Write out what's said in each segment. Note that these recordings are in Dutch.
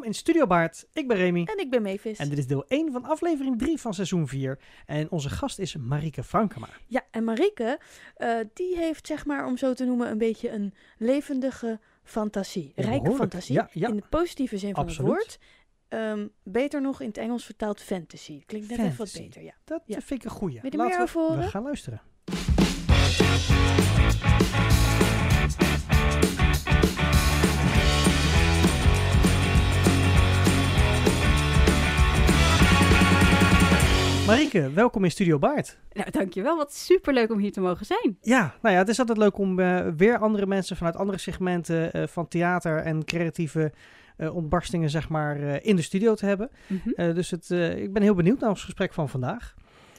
in Studio Baard. Ik ben Remy. En ik ben Mavis. En dit is deel 1 van aflevering 3 van seizoen 4. En onze gast is Marieke Frankema. Ja, en Marieke, die heeft, zeg maar, om zo te noemen, een beetje een levendige fantasie. Ja, rijke behoorlijk. fantasie, Ja. in de positieve zin van het woord. Beter nog in het Engels vertaald fantasy. Klinkt net even wat Fantasy. beter, ja. Dat vind ik een goeie. Wil je er meer over horen? We gaan luisteren. Marieke, welkom in Studio Baard. Nou, dankjewel. Wat superleuk om hier te mogen zijn. Ja, nou ja, het is altijd leuk om weer andere mensen vanuit andere segmenten van theater en creatieve ontbarstingen, zeg maar, in de studio te hebben. Mm-hmm. Dus ik ben heel benieuwd naar ons gesprek van vandaag.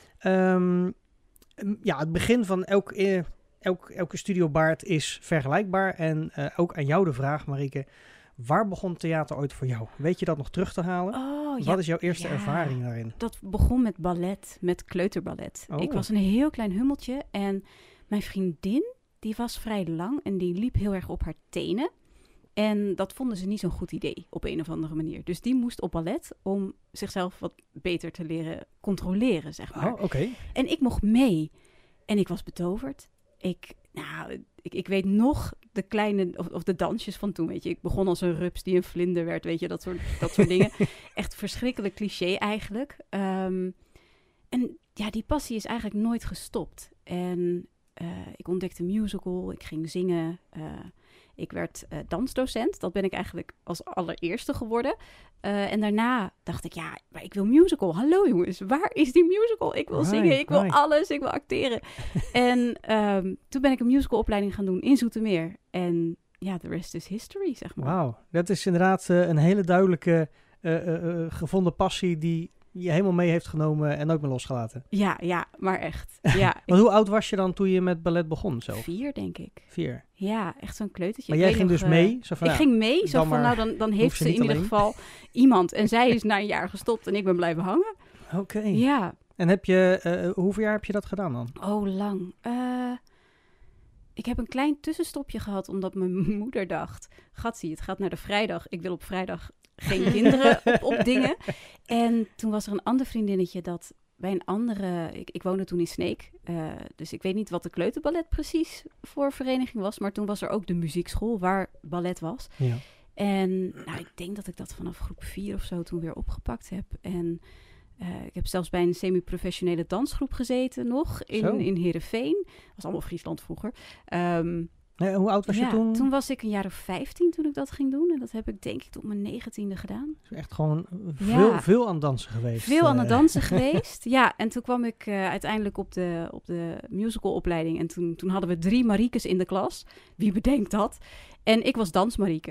Het begin van elke Studio Baard is vergelijkbaar. En ook aan jou de vraag, Marieke. Waar begon theater ooit voor jou? Weet je dat nog terug te halen? Wat is jouw eerste ervaring daarin? Dat begon met ballet, met kleuterballet. Oh. Ik was een heel klein hummeltje en mijn vriendin, die was vrij lang en die liep heel erg op haar tenen. En dat vonden ze niet zo'n goed idee op een of andere manier. Dus die moest op ballet om zichzelf wat beter te leren controleren, zeg maar. Oh, oké. En ik mocht mee en ik was betoverd. Ik weet nog de kleine, of de dansjes van toen, weet je. Ik begon als een rups die een vlinder werd, weet je, dat soort dingen. Echt verschrikkelijk cliché eigenlijk. En ja, die passie is eigenlijk nooit gestopt. En ik ontdekte musical, ik ging zingen. Ik werd dansdocent, dat ben ik eigenlijk als allereerste geworden. En daarna dacht ik, ja, maar ik wil musical. Hallo jongens, waar is die musical? Ik wil zingen, ik wil alles, ik wil acteren. En toen ben ik een musicalopleiding gaan doen in Zoetermeer. En ja, the rest is history, zeg maar. Wauw, dat is inderdaad een hele duidelijke gevonden passie die je helemaal mee heeft genomen en ook meer losgelaten. Ja, maar echt. Ja. Want hoe oud was je dan toen je met ballet begon zelf? 4, denk ik. 4. Ja, echt zo'n kleutertje. Maar jij ging dus mee? Zo van, ik ging mee, zo van, dan heeft ze in ieder geval iemand. En zij is na een jaar gestopt en ik ben blijven hangen. Oké. Ja. En hoeveel jaar heb je dat gedaan dan? Oh, lang. Ik heb een klein tussenstopje gehad, omdat mijn moeder dacht, Gatsie, het gaat naar de vrijdag. Ik wil op vrijdag geen kinderen op dingen. En toen was er een ander vriendinnetje dat bij een andere... Ik woonde toen in Sneek. Dus ik weet niet wat de kleuterballet precies voor vereniging was. Maar toen was er ook de muziekschool waar ballet was. Ja. En ik denk dat ik dat vanaf groep 4 of zo toen weer opgepakt heb. En ik heb zelfs bij een semi-professionele dansgroep gezeten nog in Heerenveen. Dat was allemaal Friesland vroeger. Hoe oud was je toen? Toen was ik een jaar of 15 toen ik dat ging doen. En dat heb ik denk ik tot mijn 19e gedaan. Dus echt gewoon veel aan het dansen geweest. Veel aan het dansen geweest. Ja, en toen kwam ik uiteindelijk op de musicalopleiding. En toen hadden we 3 Mariekes in de klas. Wie bedenkt dat? En ik was Dansmarieke.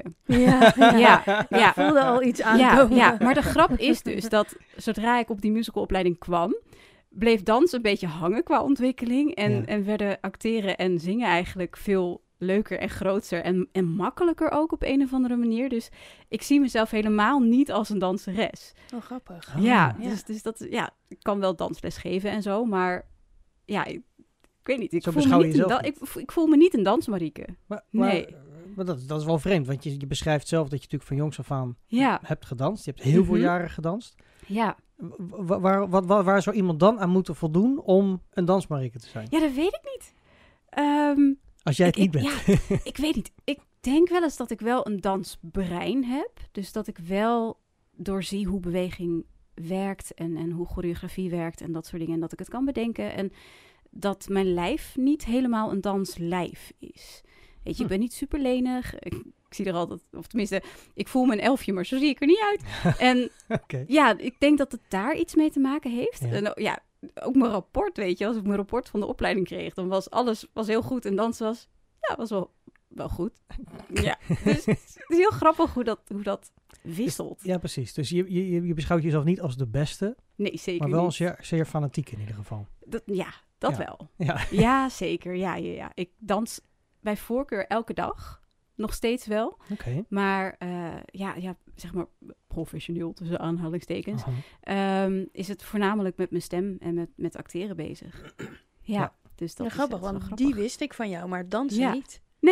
Ja. Voelde al iets aankomen. Ja, maar de grap is dus dat zodra ik op die musicalopleiding kwam, bleef dans een beetje hangen qua ontwikkeling. En werden acteren en zingen eigenlijk veel leuker en groter en makkelijker ook op een of andere manier. Dus ik zie mezelf helemaal niet als een danseres. Oh, grappig. Dus dat, ik kan wel dansles geven en zo, maar ja, ik weet niet. Ik voel me niet een dansmarieke. Nee. Maar dat is wel vreemd, want je beschrijft zelf dat je natuurlijk van jongs af aan hebt gedanst. Je hebt heel veel jaren gedanst. Ja. Waar zou iemand dan aan moeten voldoen om een dansmarieke te zijn? Ja, dat weet ik niet. Als jij het niet bent. Ja, ik weet niet. Ik denk wel eens dat ik wel een dansbrein heb. Dus dat ik wel doorzie hoe beweging werkt en hoe choreografie werkt en dat soort dingen. En dat ik het kan bedenken. En dat mijn lijf niet helemaal een danslijf is. Weet je, ik ben niet super lenig. Ik zie er altijd, of tenminste, ik voel me een elfje, maar zo zie ik er niet uit. En ja, ik denk dat het daar iets mee te maken heeft. Ja. En ook mijn rapport, weet je. Als ik mijn rapport van de opleiding kreeg, dan was alles heel goed. En dansen was wel goed. Ja, dus het is heel grappig hoe dat wisselt. Ja, precies. Dus je beschouwt jezelf niet als de beste. Nee, zeker maar wel niet. als zeer fanatiek in ieder geval. Dat wel. Ja. Ja, zeker. Ja. Ik dans bij voorkeur elke dag. Nog steeds wel. Okay. Maar zeg maar professioneel tussen aanhalingstekens. Is het voornamelijk met mijn stem en met acteren bezig. Ja, dus dat is grappig, want die wist ik van jou, maar dansen niet. Nee,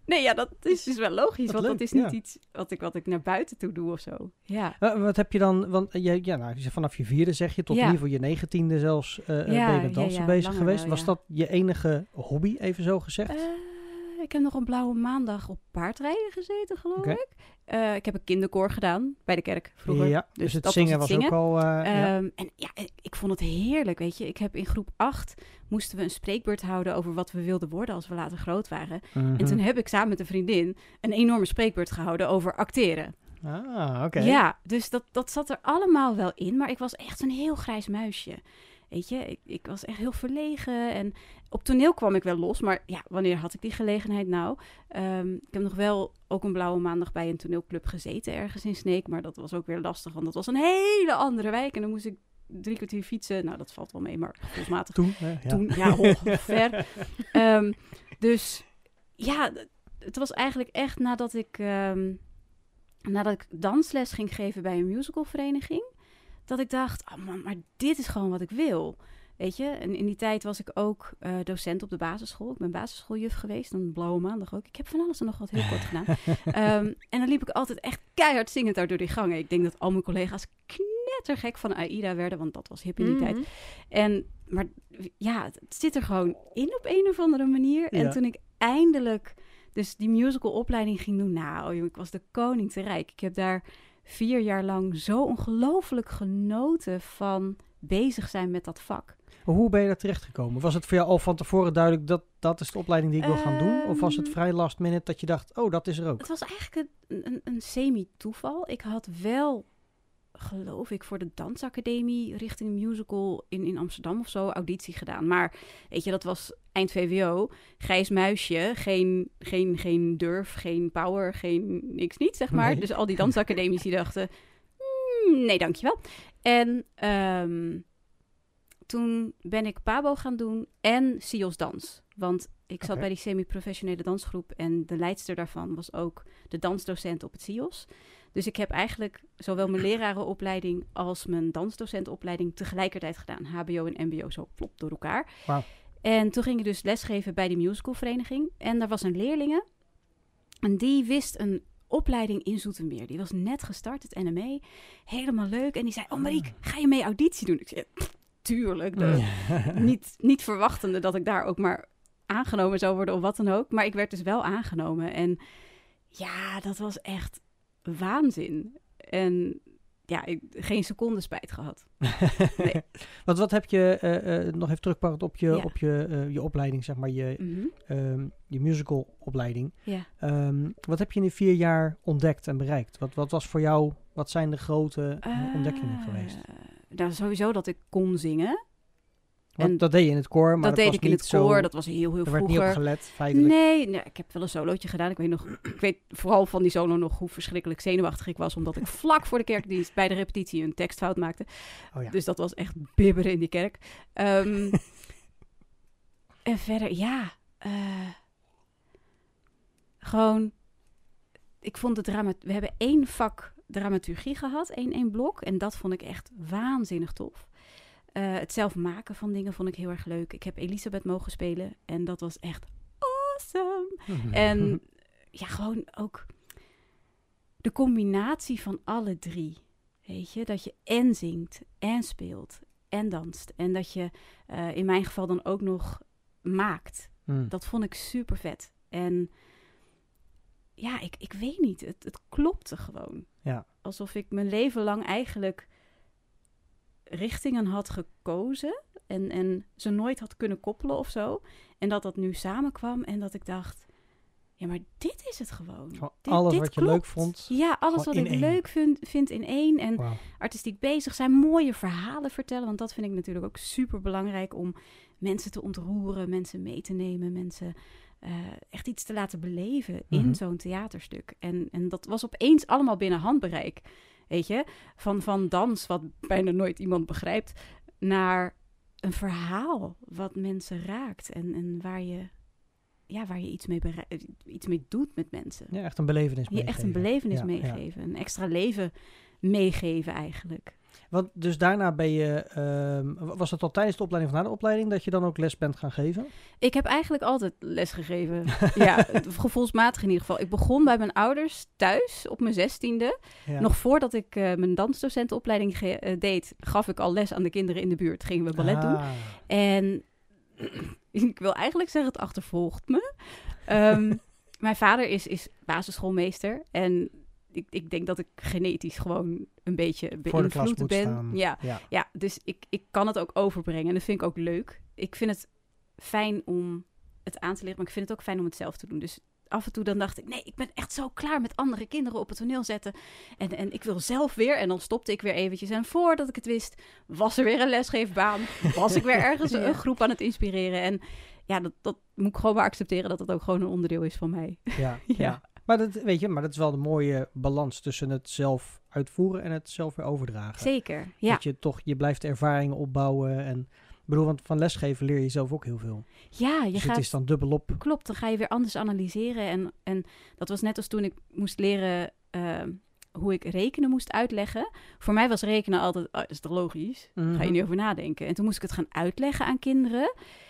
Nee, ja, dat is dus wel logisch. Want leuk, dat is niet iets wat ik naar buiten toe doe of zo. Ja. Wat heb je dan... Want vanaf je 4e zeg je, tot in ieder geval je 19e zelfs ben je met dansen bezig geweest. Wel, Was dat je enige hobby, even zo gezegd? Ik heb nog een blauwe maandag op paardrijden gezeten, geloof ik. Ik heb een kinderkoor gedaan bij de kerk vroeger. Ja, dus het zingen was ook al... En ja, ik vond het heerlijk, weet je. Ik heb in groep 8 moesten we een spreekbeurt houden over wat we wilden worden als we later groot waren. Mm-hmm. En toen heb ik samen met een vriendin een enorme spreekbeurt gehouden over acteren. Ah, oké. Ja, dus dat zat er allemaal wel in. Maar ik was echt een heel grijs muisje. Weet je, ik was echt heel verlegen. En op toneel kwam ik wel los. Maar ja, wanneer had ik die gelegenheid nou? Ik heb nog wel ook een blauwe maandag bij een toneelclub gezeten ergens in Sneek. Maar dat was ook weer lastig, want dat was een hele andere wijk. En dan moest ik 3 kwartier fietsen. Nou, dat valt wel mee, maar gevoelsmatig. Toen, ver. Dus ja, het was eigenlijk echt nadat ik dansles ging geven bij een musicalvereniging, dat ik dacht, oh man, maar dit is gewoon wat ik wil. Weet je, en in die tijd was ik ook docent op de basisschool. Ik ben basisschooljuf geweest, een blauwe maandag ook. Ik heb van alles en nog wat heel kort gedaan. En dan liep ik altijd echt keihard zingend daar door die gangen. Ik denk dat al mijn collega's knettergek van Aida werden, want dat was hip in die tijd. Maar ja, het zit er gewoon in op een of andere manier. Ja. En toen ik eindelijk dus die musicalopleiding ging doen, nou, joh, ik was de koning te rijk. Ik heb daar 4 jaar lang zo ongelooflijk genoten van bezig zijn met dat vak. Hoe ben je daar terechtgekomen? Was het voor jou al van tevoren duidelijk dat is de opleiding die ik wil gaan doen? Of was het vrij last minute dat je dacht, oh, dat is er ook? Het was eigenlijk een semi-toeval. Ik had wel, geloof ik, voor de dansacademie richting een musical in Amsterdam of zo auditie gedaan. Maar weet je, dat was eind VWO. Grijs muisje, geen durf, geen power, geen niks niet, zeg maar. Nee. Dus al die dansacademies die dachten, nee, dankjewel. En toen ben ik Pabo gaan doen en SIOS dans. Want ik zat bij die semi-professionele dansgroep en de leidster daarvan was ook de dansdocent op het SIOS. Dus ik heb eigenlijk zowel mijn lerarenopleiding als mijn dansdocentenopleiding tegelijkertijd gedaan. HBO en MBO zo plop door elkaar. Wow. En toen ging ik dus lesgeven bij die musicalvereniging. En daar was een leerlinge en die wist een opleiding in Zoetermeer. Die was net gestart, het NME. Helemaal leuk. En die zei, oh Marieke, ga je mee auditie doen? Ik zei, tuurlijk. Niet verwachtende dat ik daar ook maar aangenomen zou worden of wat dan ook. Maar ik werd dus wel aangenomen. En ja, dat was echt waanzin. En ja, geen seconde spijt gehad. Nee. Wat heb je, nog even terugpakkend op je opleiding, zeg maar, je musicalopleiding. Ja. Wat heb je in die 4 jaar ontdekt en bereikt? Wat was voor jou, wat zijn de grote ontdekkingen geweest? Nou, sowieso dat ik kon zingen. En dat deed je in het koor, maar dat deed ik in het koor. Dat was heel vroeger. Er werd niet op gelet, feitelijk. Nee, ik heb wel een solootje gedaan. Ik weet vooral van die solo nog hoe verschrikkelijk zenuwachtig ik was, omdat ik vlak voor de kerkdienst bij de repetitie een tekstfout maakte. Oh ja. Dus dat was echt bibberen in die kerk. En verder, ja, gewoon, ik vond we hebben 1 vak dramaturgie gehad, 1 blok, en dat vond ik echt waanzinnig tof. Het zelf maken van dingen vond ik heel erg leuk. Ik heb Elisabeth mogen spelen en dat was echt awesome. En ja, gewoon ook de combinatie van alle 3. Weet je, dat je en zingt en speelt en danst. En dat je in mijn geval dan ook nog maakt. Dat vond ik super vet. En ja, ik weet niet. Het klopte gewoon. Ja. Alsof ik mijn leven lang eigenlijk richtingen had gekozen en ze nooit had kunnen koppelen of zo. En dat nu samenkwam en dat ik dacht, ja, maar dit is het gewoon. Alles dit wat je klopt. leuk vond. Ja, alles wat ik leuk vind in 1. En artistiek bezig zijn, mooie verhalen vertellen. Want dat vind ik natuurlijk ook super belangrijk om mensen te ontroeren, mensen mee te nemen, mensen echt iets te laten beleven in zo'n theaterstuk. En dat was opeens allemaal binnen handbereik. Weet je, van dans, wat bijna nooit iemand begrijpt, naar een verhaal wat mensen raakt en waar je iets mee doet met mensen. Ja, echt een belevenis meegeven. Echt een belevenis meegeven. Ja. Een extra leven meegeven eigenlijk. Want dus daarna ben je... was het al tijdens de opleiding of na de opleiding dat je dan ook les bent gaan geven? Ik heb eigenlijk altijd les gegeven. Ja, gevoelsmatig in ieder geval. Ik begon bij mijn ouders thuis op mijn 16e. Ja. Nog voordat ik mijn dansdocentenopleiding deed, gaf ik al les aan de kinderen in de buurt. Gingen we ballet doen. En ik wil eigenlijk zeggen, het achtervolgt me. Mijn vader is basisschoolmeester. En ik denk dat ik genetisch gewoon een beetje beïnvloed ben. Ja, dus ik kan het ook overbrengen. En dat vind ik ook leuk. Ik vind het fijn om het aan te leren, maar ik vind het ook fijn om het zelf te doen. Dus af en toe dan dacht ik, nee, ik ben echt zo klaar met andere kinderen op het toneel zetten. En ik wil zelf weer. En dan stopte ik weer eventjes. En voordat ik het wist, was er weer een lesgeefbaan. Was ik weer ergens een groep aan het inspireren. En ja, dat moet ik gewoon maar accepteren dat het ook gewoon een onderdeel is van mij. Ja. Maar dat is wel de mooie balans tussen het zelf uitvoeren en het zelf weer overdragen. Zeker, ja. Dat je blijft ervaringen opbouwen en... Ik bedoel, want van lesgeven leer je zelf ook heel veel. Ja, dus het is dan dubbelop. Klopt, dan ga je weer anders analyseren. En dat was net als toen ik moest leren hoe ik rekenen moest uitleggen. Voor mij was rekenen altijd, dat is toch logisch? Ga je niet over nadenken. En toen moest ik het gaan uitleggen aan kinderen.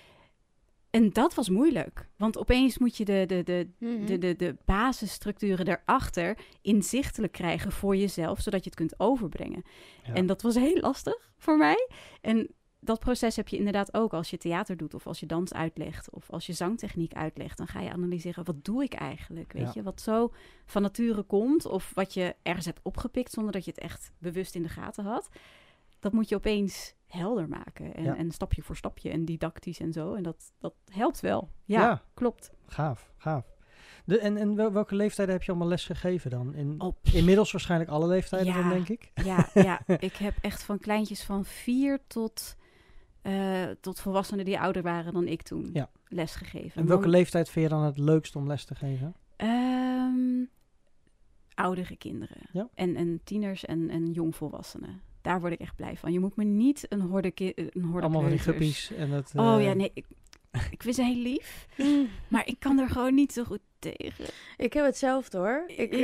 En dat was moeilijk. Want opeens moet je de basisstructuren daarachter inzichtelijk krijgen voor jezelf, zodat je het kunt overbrengen. Ja. En dat was heel lastig voor mij. En dat proces heb je inderdaad ook als je theater doet of als je dans uitlegt of als je zangtechniek uitlegt. Dan ga je analyseren, wat doe ik eigenlijk? Weet je, wat zo van nature komt of wat je ergens hebt opgepikt zonder dat je het echt bewust in de gaten had. Dat moet je opeens helder maken en stapje voor stapje en didactisch en zo. En dat helpt wel. Ja, klopt. Gaaf. En welke leeftijden heb je allemaal les gegeven dan? Inmiddels waarschijnlijk alle leeftijden dan, denk ik. Ja, ik heb echt van kleintjes van 4 tot volwassenen die ouder waren dan ik toen les gegeven. En welke leeftijd vind je dan het leukst om les te geven? Oudere kinderen. Ja? En tieners en jongvolwassenen. Daar word ik echt blij van. Je moet me niet een horde allemaal van die guppies. Ik vind ze heel lief. Maar ik kan er gewoon niet zo goed tegen. Ik heb hetzelfde hoor.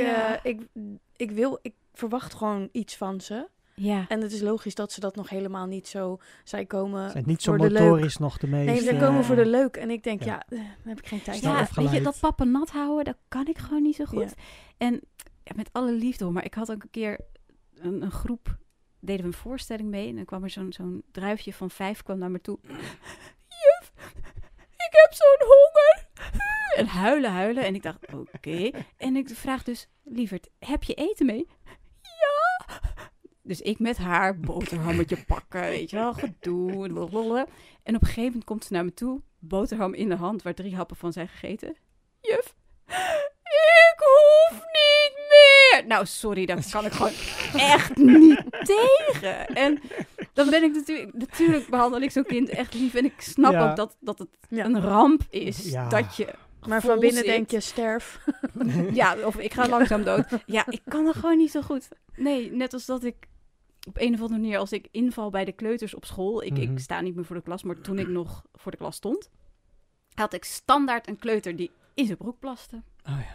Ik verwacht gewoon iets van ze. Ja. En het is logisch dat ze dat nog helemaal niet zo... Zij komen zijn niet zo motorisch nog de meeste... Nee, zij komen voor de leuk. En ik denk, daar heb ik geen tijd voor. Ja, weet je, dat pappen nat houden, dat kan ik gewoon niet zo goed. Ja. En met alle liefde hoor, maar ik had ook een keer een groep... deden we een voorstelling mee. En dan kwam er zo'n druifje van 5 kwam naar me toe. Juf, ik heb zo'n honger. En huilen. En ik dacht, oké. En ik vraag dus, lieverd, heb je eten mee? Ja. Dus ik met haar boterhammetje pakken, weet je wel, gedoe. En op een gegeven moment komt ze naar me toe, boterham in de hand, waar 3 happen van zijn gegeten. Juf, ik hoef niet meer. Nou, sorry, daar kan ik gewoon echt niet tegen. En dan ben ik natuurlijk behandel ik zo'n kind echt lief. En ik snap ook dat het een ramp is dat je... Maar van binnen denk je, sterf. Ja, of ik ga langzaam dood. Ja, ik kan er gewoon niet zo goed. Nee, net als dat ik op een of andere manier, als ik inval bij de kleuters op school... Ik sta niet meer voor de klas, maar toen ik nog voor de klas stond... had ik standaard een kleuter die in zijn broek plaste. Oh ja.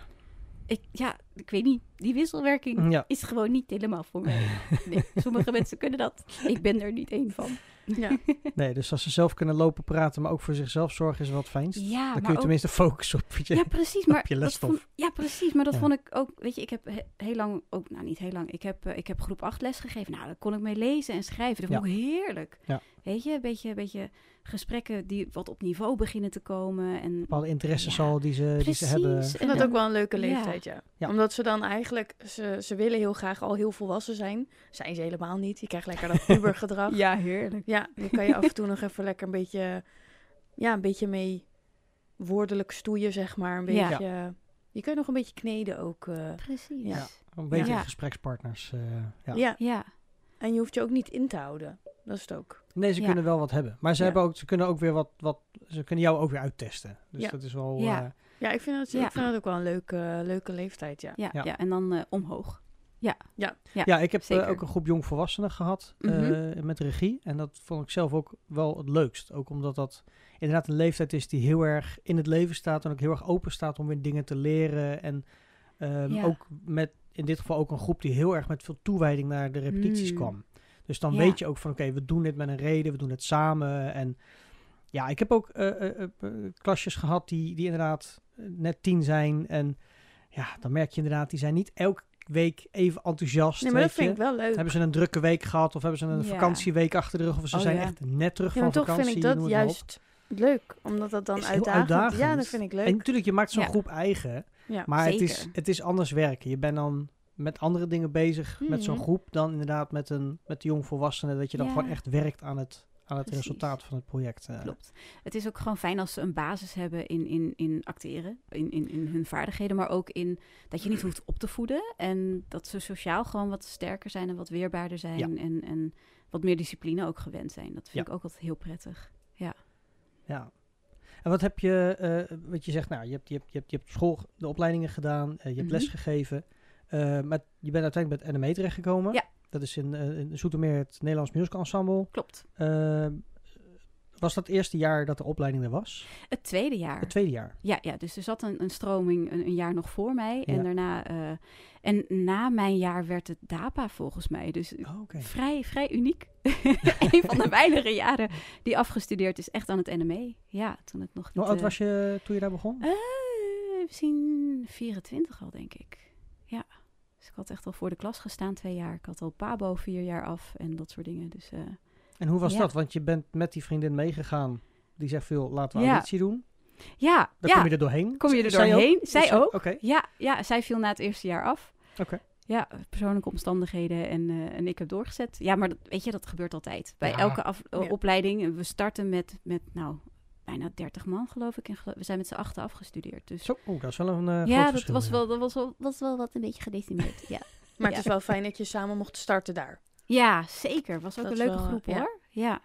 Ik weet niet. Die wisselwerking is gewoon niet helemaal voor mij. Nee, sommige mensen kunnen dat. Ik ben er niet één van. Ja. Nee, dus als ze zelf kunnen lopen, praten, maar ook voor zichzelf zorgen is wel het fijnst. Ja, dan kun je tenminste focussen op je, precies, maar op je lesstof. Maar dat vond ik ook... Weet je, ik heb heel lang... Ook, nou, niet heel lang. Ik heb groep 8 les gegeven. Nou, daar kon ik mee lezen en schrijven. Dat vond ik heerlijk. Ja. Weet je, een beetje gesprekken die wat op niveau beginnen te komen. En bepaalde interesses al die ze hebben. Ik vind dat ook wel een leuke leeftijd, ja. Omdat ze dan eigenlijk... Ze willen heel graag al heel volwassen zijn. Zijn ze helemaal niet. Je krijgt lekker dat pubergedrag. Ja, heerlijk. Ja, die kan je af en toe nog even lekker een beetje mee woordelijk stoeien, zeg maar. Een beetje... Je kunt nog een beetje kneden ook. Precies. Ja, een beetje gesprekspartners. Ja. En je hoeft je ook niet in te houden. Dat is het ook. Nee, ze kunnen wel wat hebben. Maar ze kunnen ook weer wat... Ze kunnen jou ook weer uittesten. Dus dat is wel... Ja, ik vind het ook wel een leuke leeftijd, Ja, en dan omhoog. Ja, ik heb ook een groep jongvolwassenen gehad met regie. En dat vond ik zelf ook wel het leukst. Ook omdat dat inderdaad een leeftijd is die heel erg in het leven staat. En ook heel erg open staat om weer dingen te leren. En ook met in dit geval ook een groep die heel erg met veel toewijding naar de repetities kwam. Dus dan weet je ook van, oké, we doen dit met een reden, we doen het samen. En ja, ik heb ook klasjes gehad die inderdaad net 10 zijn. En ja, dan merk je inderdaad, die zijn niet elke week even enthousiast. Nee, maar dat vind ik wel leuk. Hebben ze een drukke week gehad of hebben ze een vakantieweek achter de rug of ze zijn echt net terug van vakantie. Maar toch vind ik dat juist leuk, omdat dat dan uitdagend. Ja, dat vind ik leuk. En natuurlijk, je maakt zo'n groep eigen, maar het is anders werken. Je bent dan met andere dingen bezig met zo'n groep dan inderdaad met de jongvolwassenen, dat je dan gewoon echt werkt aan het resultaat van het project. Klopt. Het is ook gewoon fijn als ze een basis hebben in acteren, in hun vaardigheden, maar ook in dat je niet hoeft op te voeden en dat ze sociaal gewoon wat sterker zijn en wat weerbaarder zijn en wat meer discipline ook gewend zijn. Dat vind ik ook altijd heel prettig. Ja. En wat heb je, wat je zegt, nou, je hebt op school de opleidingen gedaan, je hebt lesgegeven, maar je bent uiteindelijk met NME terechtgekomen. Ja. Dat is in Zoetermeer het Nederlands Musical Ensemble. Klopt. Was dat het eerste jaar dat de opleiding er was? Het tweede jaar. Het tweede jaar? Ja, dus er zat een stroming een jaar nog voor mij. En daarna... en na mijn jaar werd het DAPA volgens mij. Dus vrij uniek. Een van de weinige jaren die afgestudeerd is echt aan het NME. Ja, toen het nog... Hoe oud was je toen je daar begon? Misschien 24 al, denk ik. Ja. Dus ik had echt al voor de klas gestaan 2 jaar. Ik had al PABO 4 jaar af en dat soort dingen. Dus, en hoe was dat? Want je bent met die vriendin meegegaan. Die zegt veel, laten we auditie doen. Ja. Dan kom je er doorheen. Kom je er doorheen? Zij ook. Okay. Ja, zij viel na het eerste jaar af. Oké. Ja, persoonlijke omstandigheden en ik heb doorgezet. Ja, maar weet je, dat gebeurt altijd. Bij elke opleiding. We starten met bijna 30 man, geloof ik. En we zijn met z'n 8 afgestudeerd. Dus... Zo, dat is wel een groot verschil. Dat was wel wat een beetje gedecimeerd. Ja. Maar het is wel fijn dat je samen mocht starten daar. Ja, zeker. Was ook dat een leuke groep, hoor. Ja.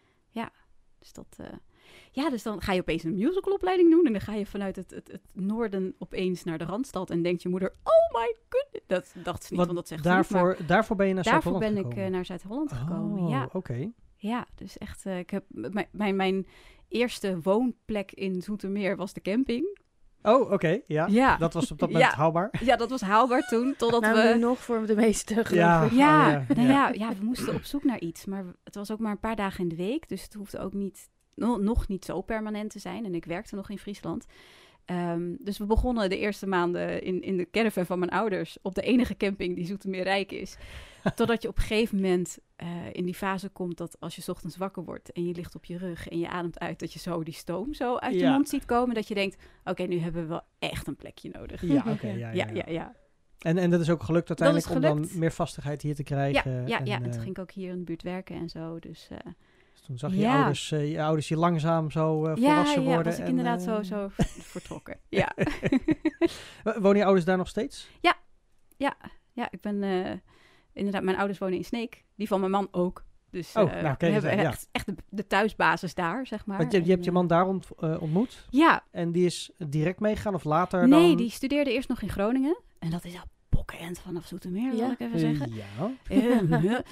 Dus dat... dus dan ga je opeens een musicalopleiding doen. En dan ga je vanuit het noorden opeens naar de Randstad. En denkt je moeder, oh my goodness. Dat dacht ze niet, want dat zegt daarvoor ben je naar Zuid-Holland gekomen? Daarvoor ben ik naar Zuid-Holland gekomen, ja. Oké. Ja, dus echt... ik heb mijn eerste woonplek in Zoetermeer was de camping. Oh, oké. Ja. Dat was op dat moment haalbaar. Ja, dat was haalbaar toen. Totdat we... nog voor de meeste, geloof ik. We moesten op zoek naar iets. Maar het was ook maar een paar dagen in de week. Dus het hoefde ook nog niet zo permanent te zijn. En ik werkte nog in Friesland. Dus we begonnen de eerste maanden in de caravan van mijn ouders. Op de enige camping die Zoetermeer rijk is. Totdat je op een gegeven moment in die fase komt dat als je 's ochtends wakker wordt en je ligt op je rug en je ademt uit, dat je zo die stoom zo uit je mond ziet komen. Dat je denkt, oké, nu hebben we wel echt een plekje nodig. Ja, oké. Ja. En dat is ook gelukt uiteindelijk om dan meer vastigheid hier te krijgen. Ja, en toen ging ik ook hier in de buurt werken en zo. Dus toen zag je ouders je langzaam zo volwassen worden. Ja, was ik inderdaad zo vertrokken. Ja. Wonen je ouders daar nog steeds? Ja, ik ben... inderdaad, mijn ouders wonen in Sneek. Die van mijn man ook. Dus we hebben echt de thuisbasis daar, zeg maar. Want je hebt je man daar ontmoet? Ja. En die is direct meegegaan of later dan? Nee, die studeerde eerst nog in Groningen. En dat is al bokkenend vanaf Zoetermeer, zal ik even zeggen. Ja.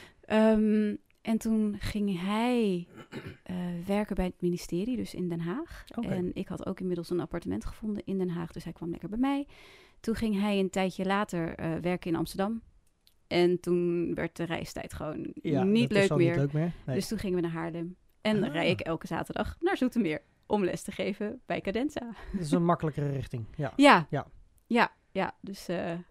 En toen ging hij werken bij het ministerie, dus in Den Haag. Okay. En ik had ook inmiddels een appartement gevonden in Den Haag, dus hij kwam lekker bij mij. Toen ging hij een tijdje later werken in Amsterdam. En toen werd de reistijd gewoon niet leuk meer. Nee. Dus toen gingen we naar Haarlem. En rijd ik elke zaterdag naar Zoetermeer om les te geven bij Cadenza. Dat is een makkelijkere richting. Ja. Dus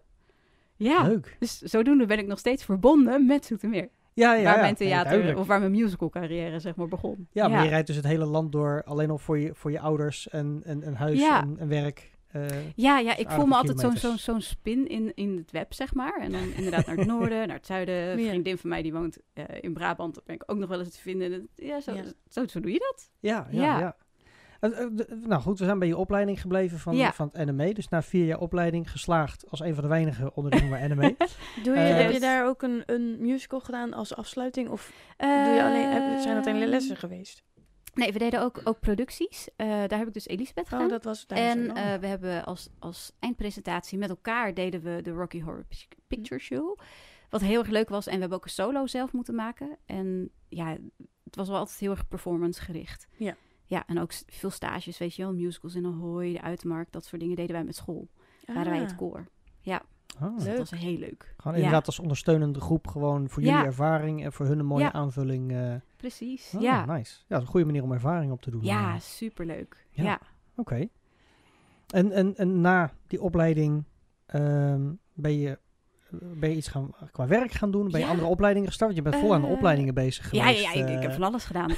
leuk. Dus zodoende ben ik nog steeds verbonden met Zoetermeer. Waar mijn theater of waar mijn musical carrière zeg maar begon. Ja, maar je rijdt dus het hele land door alleen al voor je ouders en huis en werk. Ik voel me altijd zo'n spin in het web, zeg maar. En dan inderdaad naar het noorden, naar het zuiden. Een vriendin van mij die woont in Brabant. Daar ben ik ook nog wel eens te vinden. Zo doe je dat. Ja. Nou goed, we zijn bij je opleiding gebleven van het NME. Dus na 4 jaar opleiding geslaagd als een van de weinigen onder de noemer NME. Heb je daar ook een musical gedaan als afsluiting? Of zijn dat alleen lessen geweest? Nee, we deden ook producties. Daar heb ik dus Elisabeth gedaan. Dat was daar. En we hebben als eindpresentatie met elkaar deden we de Rocky Horror Picture Show. Wat heel erg leuk was. En we hebben ook een solo zelf moeten maken. En ja, het was wel altijd heel erg performance gericht. Ja. Ja, en ook veel stages, weet je wel. Musicals in Ahoy, de Uitmarkt, dat soort dingen deden wij met school. Waren wij het koor. Ja. Dus dat was heel leuk. Gewoon inderdaad als ondersteunende groep, gewoon voor jullie ervaring en voor hun een mooie aanvulling. Precies, nice. Ja, dat is een goede manier om ervaring op te doen. Ja, superleuk. Ja. Oké. En na die opleiding ben je iets qua werk gaan doen? Ben je andere opleidingen gestart? Want je bent vol aan de opleidingen bezig geweest. Ja, ik heb van alles gedaan.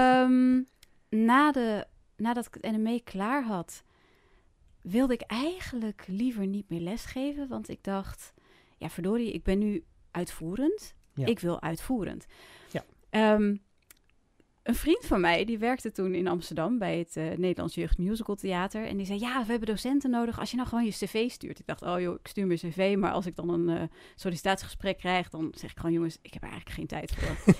Nadat ik het NME klaar had, wilde ik eigenlijk liever niet meer lesgeven. Want ik dacht, ja verdorie, ik ben nu uitvoerend. Ja. Ik wil uitvoerend. Ja. Een vriend van mij, die werkte toen in Amsterdam bij het Nederlands Jeugd Musical Theater. En die zei, ja, we hebben docenten nodig als je nou gewoon je cv stuurt. Ik dacht, oh joh, ik stuur mijn cv. Maar als ik dan een sollicitatiegesprek krijg, dan zeg ik gewoon, jongens, ik heb er eigenlijk geen tijd voor.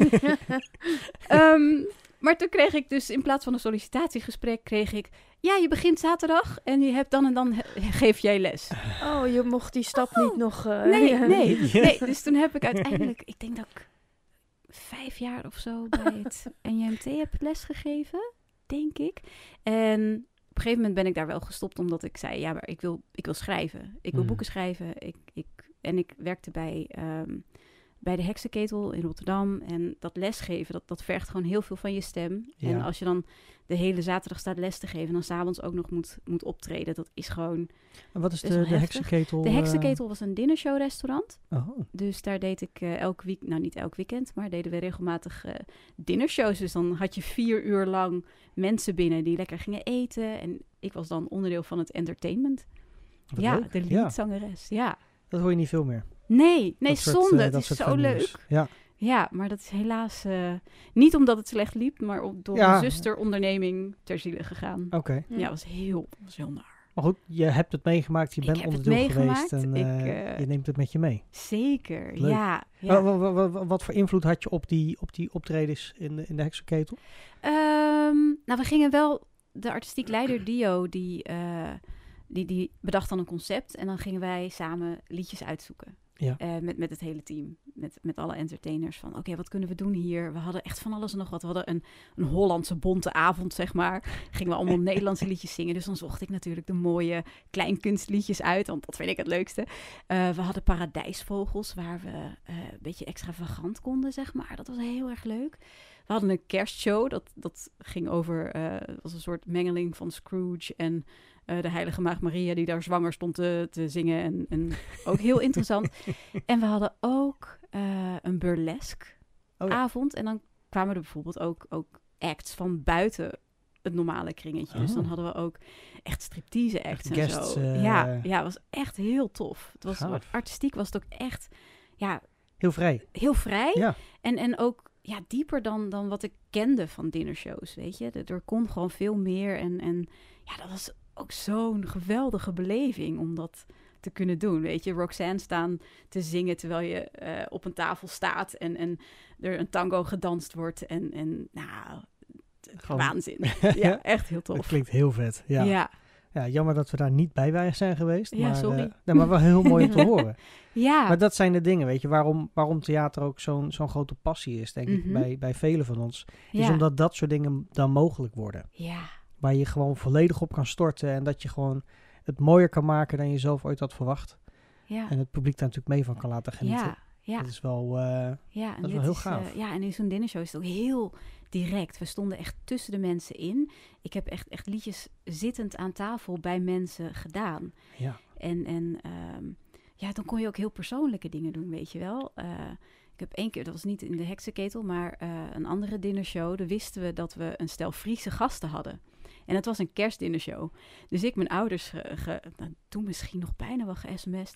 Maar toen kreeg ik dus in plaats van een sollicitatiegesprek, ja, je begint zaterdag en je hebt dan en dan geef jij les. Oh, je mocht die stap niet nog... Nee. Dus toen heb ik uiteindelijk, ik denk dat ik 5 jaar of zo bij het NJMT heb lesgegeven, denk ik. En op een gegeven moment ben ik daar wel gestopt, omdat ik zei, ja, maar ik wil schrijven. Ik wil boeken schrijven. Ik werkte bij de Heksenketel in Rotterdam. En dat lesgeven, dat vergt gewoon heel veel van je stem. Ja. En als je dan de hele zaterdag staat les te geven en dan 's avonds ook nog moet optreden, dat is gewoon... En wat is de Heksenketel? De Heksenketel was een dinnershow-restaurant. Oh. Dus daar deed ik niet elk weekend, maar deden we regelmatig dinnershows. Dus dan had je 4 uur lang mensen binnen die lekker gingen eten. En ik was dan onderdeel van het entertainment. Wat leuk. De liedzangeres, ja. Dat hoor je niet veel meer. Nee, zonde. Het is zo leuk. Ja, maar dat is helaas niet omdat het slecht liep, maar door een zusteronderneming ter ziele gegaan. Oké. Ja, was heel naar. Maar goed, je hebt het meegemaakt, je bent onderdeel geweest en je neemt het met je mee. Zeker, leuk. Ja. Wat voor invloed had je op die optredens in de Heksenketel? Nou, we gingen wel, de artistiek leider Dio, die bedacht dan een concept en dan gingen wij samen liedjes uitzoeken. Ja. Met het hele team, met alle entertainers van oké, wat kunnen we doen hier? We hadden echt van alles en nog wat. We hadden een Hollandse bonte avond, zeg maar. Gingen we allemaal Nederlandse liedjes zingen. Dus dan zocht ik natuurlijk de mooie kleinkunstliedjes uit, want dat vind ik het leukste. We hadden paradijsvogels, waar we een beetje extravagant konden, zeg maar. Dat was heel erg leuk. We hadden een kerstshow, dat ging over, was een soort mengeling van Scrooge en de heilige maagd Maria die daar zwanger stond te zingen. En ook heel interessant. En we hadden ook een burlesque avond. En dan kwamen er bijvoorbeeld ook acts van buiten het normale kringetje. Dus dan hadden we ook echt striptease acts en zo. Ja, het was echt heel tof. Het was, artistiek was het ook echt... Ja, heel vrij. Heel vrij. Ja. En ook dieper dan wat ik kende van dinnershows, weet je. Er kon gewoon veel meer. En dat was ook zo'n geweldige beleving om dat te kunnen doen, weet je. Roxanne staan te zingen terwijl je op een tafel staat en er een tango gedanst wordt. En waanzin. Ja, echt heel tof. Dat klinkt heel vet, ja. Ja, jammer dat we daar niet bij zijn geweest. Ja, maar, sorry. Maar wel heel mooi om te horen. Ja. Maar dat zijn de dingen, weet je, waarom theater ook zo'n grote passie is, denk ik, bij velen van ons. Is omdat dat soort dingen dan mogelijk worden. Ja. Waar je gewoon volledig op kan storten en dat je gewoon het mooier kan maken dan je zelf ooit had verwacht. Ja. En het publiek daar natuurlijk mee van kan laten genieten. Ja. Dat is wel, dat is wel heel gaaf. En in zo'n dinnershow is het ook heel direct. We stonden echt tussen de mensen in. Ik heb echt liedjes zittend aan tafel bij mensen gedaan. Ja. En dan kon je ook heel persoonlijke dingen doen, weet je wel. Ik heb 1 keer, dat was niet in de Heksenketel, maar een andere dinnershow. Daar wisten we dat we een stel Friese gasten hadden. En het was een kerstdinnershow. Dus ik mijn ouders toen misschien nog bijna wel ge-sms'd.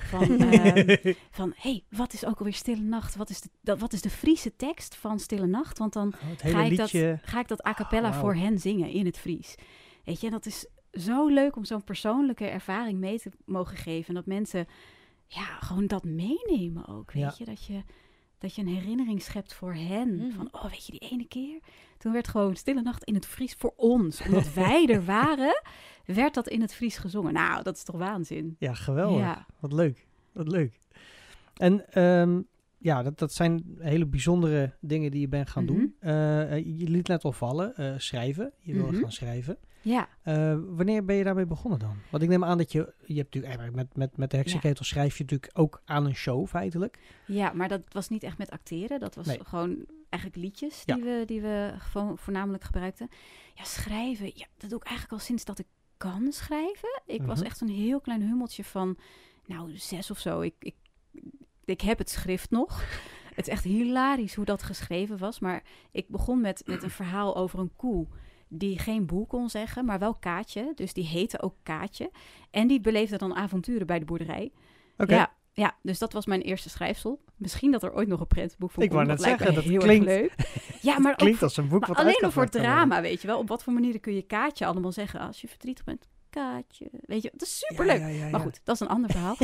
Van hey, wat is ook alweer Stille Nacht? Wat is de Friese tekst van Stille Nacht? Want dan ga ik dat a cappella voor hen zingen in het Fries. Weet je, dat is zo leuk om zo'n persoonlijke ervaring mee te mogen geven. En dat mensen gewoon dat meenemen ook. Weet je, dat je een herinnering schept voor hen. Van, weet je, die ene keer... Toen werd gewoon Stille Nacht in het Fries voor ons. Omdat wij er waren, werd dat in het Fries gezongen. Nou, dat is toch waanzin? Ja, geweldig. Ja. Wat leuk. En dat zijn hele bijzondere dingen die je bent gaan doen. Je liet net al vallen, schrijven. Je wil gaan schrijven. Ja. Wanneer ben je daarmee begonnen dan? Want ik neem aan dat je hebt natuurlijk eigenlijk met de Heksenketel schrijf je natuurlijk ook aan een show feitelijk. Ja, maar dat was niet echt met acteren. Dat was gewoon eigenlijk liedjes die we voornamelijk gebruikten. Ja, schrijven, dat doe ik eigenlijk al sinds dat ik kan schrijven. Ik was echt een heel klein hummeltje van 6 of zo. Ik heb het schrift nog. Het is echt hilarisch hoe dat geschreven was. Maar ik begon met een verhaal over een koe die geen boel kon zeggen, maar wel Kaatje. Dus die heette ook Kaatje. En die beleefde dan avonturen bij de boerderij. Okay. Ja, dus dat was mijn eerste schrijfsel. Misschien dat er ooit nog een prentenboek van komt. Ik wou net zeggen, dat heel klinkt erg leuk. Ja, maar klinkt als een boek wat alleen nog voor drama, weet je wel. Op wat voor manieren kun je Kaatje allemaal zeggen als je verdrietig bent? Kaatje, weet je, dat is superleuk. Ja. Maar goed, dat is een ander verhaal.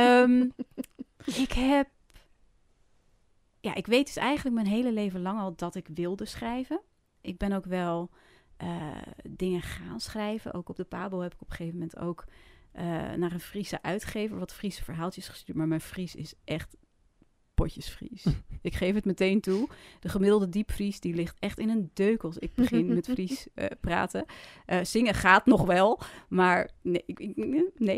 Ik weet dus eigenlijk mijn hele leven lang al dat ik wilde schrijven. Ik ben ook wel dingen gaan schrijven. Ook op de Pabo heb ik op een gegeven moment ook naar een Friese uitgever wat Friese verhaaltjes gestuurd. Maar mijn Fries is echt potjes Fries. Ik geef het meteen toe. De gemiddelde diepvries die ligt echt in een deuk als ik begin met Fries praten. Zingen gaat nog wel, maar nee.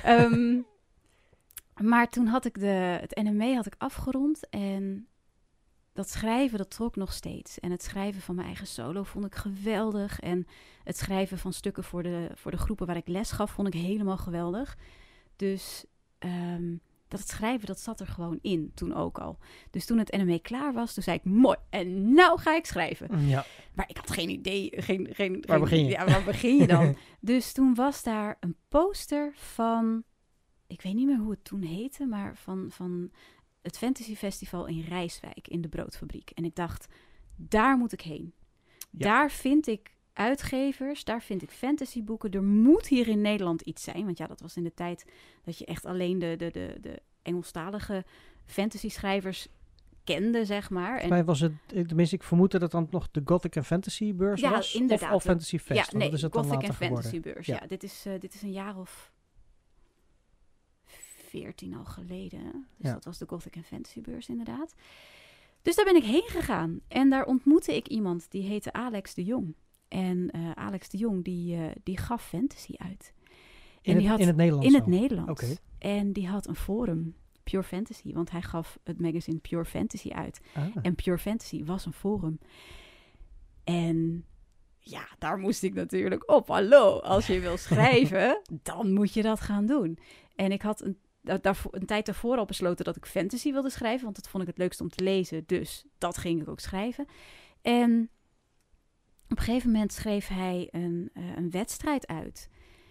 Maar toen had ik het NME had ik afgerond en dat schrijven, dat trok nog steeds. En het schrijven van mijn eigen solo vond ik geweldig. En het schrijven van stukken voor de groepen waar ik les gaf, vond ik helemaal geweldig. Dus dat schrijven, dat zat er gewoon in, toen ook al. Dus toen het NME klaar was, toen zei ik, mooi, en nou ga ik schrijven. Ja. Maar ik had geen idee. Waar begin je? Ja, waar begin je dan? Dus toen was daar een poster van, ik weet niet meer hoe het toen heette, maar van het Fantasy Festival in Rijswijk in de Broodfabriek. En ik dacht, daar moet ik heen. Ja. Daar vind ik uitgevers, daar vind ik fantasyboeken. Er moet hier in Nederland iets zijn. Want ja, dat was in de tijd dat je echt alleen de Engelstalige fantasy-schrijvers kende, zeg maar. Volgens mij was het, tenminste, ik vermoed dat het dan nog de Gothic en Fantasy beurs was. Ja, inderdaad. Of Fantasy Fest. Ja, nee, dat is het Gothic dan later en Fantasy geworden. beurs. Ja, dit is een jaar of 14 al geleden. Dus dat was de Gothic en Fantasy beurs inderdaad. Dus daar ben ik heen gegaan. En daar ontmoette ik iemand die heette Alex de Jong. En Alex de Jong die gaf fantasy uit. In het Nederlands? In het Nederlands. Okay. En die had een forum, Pure Fantasy. Want hij gaf het magazine Pure Fantasy uit. En Pure Fantasy was een forum. En ja, daar moest ik natuurlijk op. Hallo, als je wil schrijven, dan moet je dat gaan doen. En ik had een tijd daarvoor al besloten dat ik fantasy wilde schrijven. Want dat vond ik het leukst om te lezen. Dus dat ging ik ook schrijven. En op een gegeven moment schreef hij een wedstrijd uit.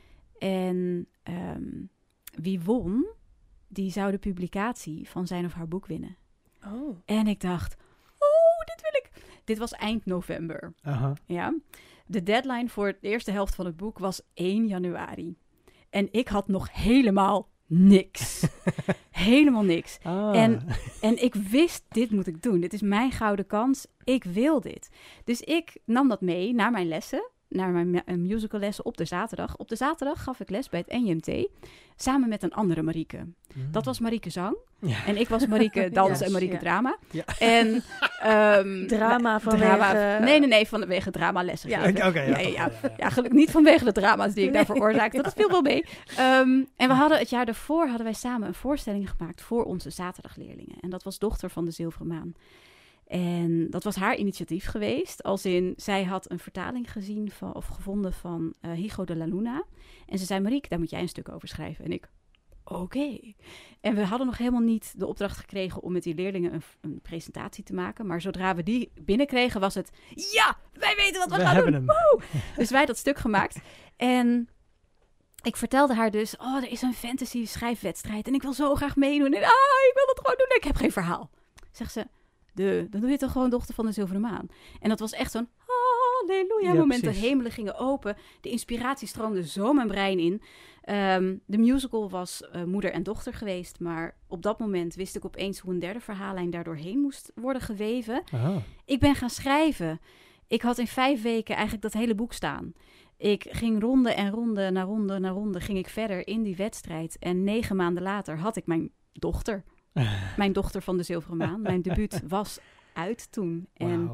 En wie won, die zou de publicatie van zijn of haar boek winnen. Oh. En ik dacht, dit wil ik. Dit was eind november. Ja. De deadline voor de eerste helft van het boek was 1 januari. En ik had nog helemaal niks. Helemaal niks. En ik wist, dit moet ik doen. Dit is mijn gouden kans. Ik wil dit. Dus ik nam dat mee naar mijn lessen. Naar mijn musicallessen op de zaterdag. Op de zaterdag gaf ik les bij het NJMT. Samen met een andere Marieke. Dat was Marieke Zang. Ja. En ik was Marieke Dans en Marieke Drama. Ja. En drama vanwege... Nee, vanwege dramalessen. Ja, ja, gelukkig niet vanwege de drama's die ik daar veroorzaakte. Dat viel wel mee. En we hadden het jaar daarvoor hadden wij samen een voorstelling gemaakt voor onze zaterdagleerlingen. En dat was Dochter van de Zilveren Maan. En dat was haar initiatief geweest. Als in, zij had een vertaling gezien gevonden van Higo de la Luna. En ze zei, Marieke, daar moet jij een stuk over schrijven. En ik, oké. En we hadden nog helemaal niet de opdracht gekregen om met die leerlingen een presentatie te maken. Maar zodra we die binnenkregen was het, ja, wij weten wat we gaan doen. Woe! Dus wij dat stuk gemaakt. En ik vertelde haar dus, er is een fantasy schrijfwedstrijd. En ik wil zo graag meedoen. En ik wil dat gewoon doen. En ik heb geen verhaal. Zegt ze, dan doe je toch gewoon Dochter van de Zilveren Maan. En dat was echt zo'n halleluja moment. De hemelen gingen open. De inspiratie stroomde zo mijn brein in. De musical was moeder en dochter geweest. Maar op dat moment wist ik opeens hoe een derde verhaallijn daardoorheen moest worden geweven. Aha. Ik ben gaan schrijven. Ik had in 5 weken eigenlijk dat hele boek staan. Ik ging ronde en ronde na ronde na ronde ging ik verder in die wedstrijd. En 9 maanden later had ik mijn dochter. Mijn Dochter van de Zilveren Maan. Mijn debuut was uit toen. En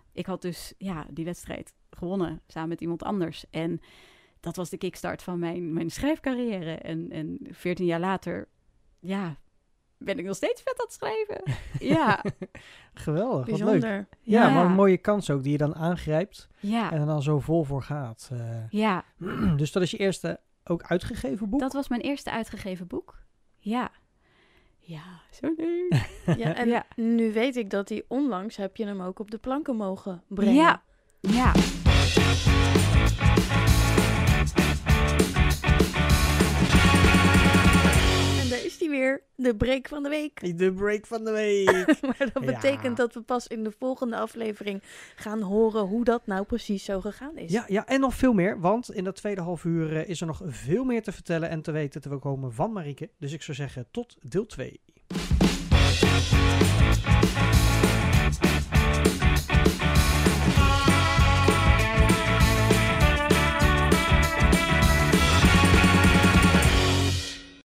ik had dus die wedstrijd gewonnen samen met iemand anders. En dat was de kickstart van mijn schrijfcarrière. En 14 jaar later, ben ik nog steeds vet aan het schrijven. Ja. Geweldig, bijzonder. Wat leuk. Ja, maar een mooie kans ook die je dan aangrijpt. Ja. En er dan zo vol voor gaat. Dus dat is je eerste ook uitgegeven boek? Dat was mijn eerste uitgegeven boek. Ja. Ja, zo leuk. En nu weet ik dat die onlangs heb je hem ook op de planken mogen brengen. Ja. En daar is die weer, de break van de week. De break van de week. Maar dat betekent dat we pas in de volgende aflevering gaan horen hoe dat nou precies zo gegaan is. Ja, en nog veel meer, want in dat tweede half uur is er nog veel meer te vertellen en te weten te komen van Marieke. Dus ik zou zeggen tot deel 2.